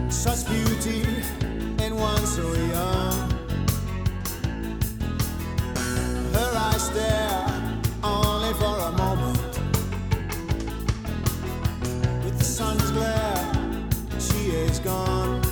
such beauty in one so young. Her eyes stare only for a moment. With the sun's glare, she is gone.